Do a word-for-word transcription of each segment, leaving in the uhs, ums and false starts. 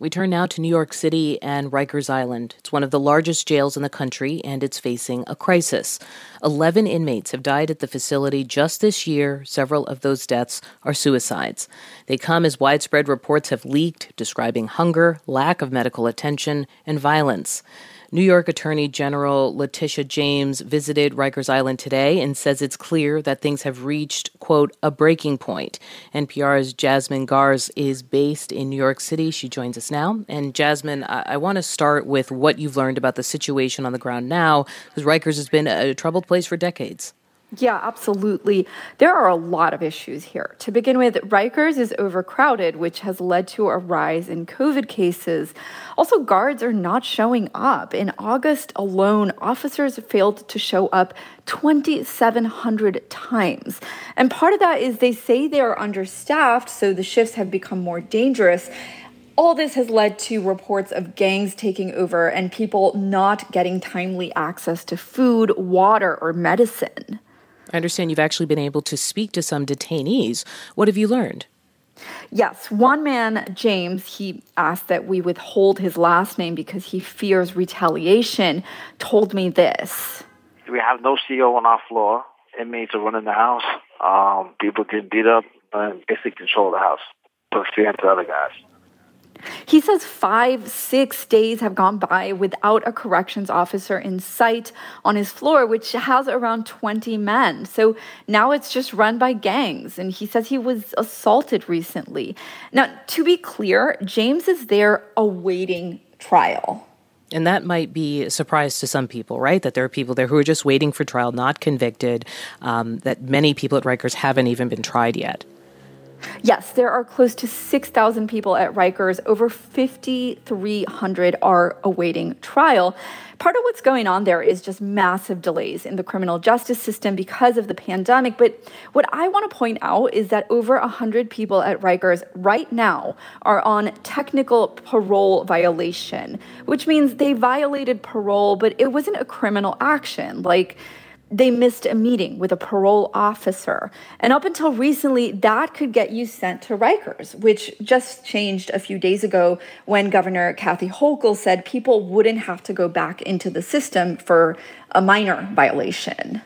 We turn now to New York City and Rikers Island. It's one of the largest jails in the country, and it's facing a crisis. Eleven inmates have died at the facility just this year. Several of those deaths are suicides. They come as widespread reports have leaked describing hunger, lack of medical attention, and violence. New York Attorney General Letitia James visited Rikers Island today and says it's clear that things have reached, quote, a breaking point. N P R's Jasmine Garsd is based in New York City. She joins us now. And Jasmine, I, I want to start with what you've learned about the situation on the ground now, because Rikers has been a troubled place for decades. Yeah, absolutely. There are a lot of issues here. To begin with, Rikers is overcrowded, which has led to a rise in COVID cases. Also, guards are not showing up. In August alone, officers failed to show up twenty-seven hundred times. And part of that is they say they are understaffed, so the shifts have become more dangerous. All this has led to reports of gangs taking over and people not getting timely access to food, water, or medicine. I understand you've actually been able to speak to some detainees. What have you learned? Yes, one man, James, he asked that we withhold his last name because he fears retaliation, told me this. We have no C O on our floor. Inmates are running the house. Um, people get beat up and basically control the house. So three hundred other guys. He says five, six days have gone by without a corrections officer in sight on his floor, which has around twenty men. So now it's just run by gangs. And he says he was assaulted recently. Now, to be clear, James is there awaiting trial. And that might be a surprise to some people, right? That there are people there who are just waiting for trial, not convicted, um, that many people at Rikers haven't even been tried yet. Yes, there are close to six thousand people at Rikers. Over five thousand three hundred are awaiting trial. Part of what's going on there is just massive delays in the criminal justice system because of the pandemic. But what I want to point out is that over one hundred people at Rikers right now are on technical parole violation, which means they violated parole, but it wasn't a criminal action. Like, they missed a meeting with a parole officer. And up until recently, that could get you sent to Rikers, which just changed a few days ago when Governor Kathy Hochul said people wouldn't have to go back into the system for a minor violation.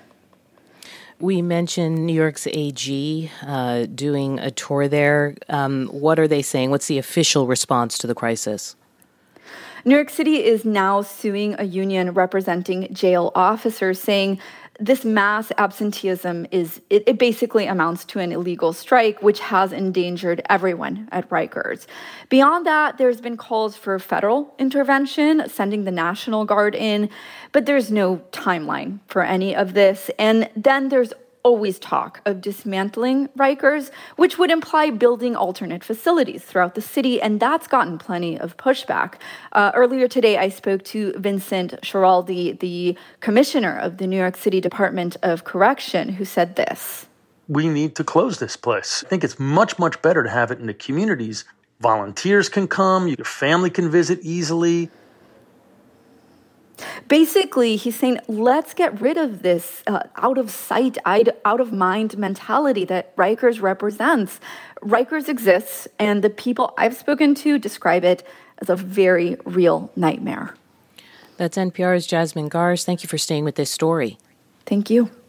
We mentioned New York's A G uh, doing a tour there. Um, what are they saying? What's the official response to the crisis? New York City is now suing a union representing jail officers, saying this mass absenteeism is, it, it basically amounts to an illegal strike, which has endangered everyone at Rikers. Beyond that, there's been calls for federal intervention, sending the National Guard in, but there's no timeline for any of this. And then there's always talk of dismantling Rikers, which would imply building alternate facilities throughout the city, and that's gotten plenty of pushback. Uh, earlier today, I spoke to Vincent Schiraldi, the commissioner of the New York City Department of Correction, who said this. We need to close this place. I think it's much, much better to have it in the communities. Volunteers can come, your family can visit easily. Basically, he's saying, let's get rid of this uh, out-of-sight, out-of-mind mentality that Rikers represents. Rikers exists, and the people I've spoken to describe it as a very real nightmare. That's N P R's Jasmine Garsd. Thank you for staying with this story. Thank you.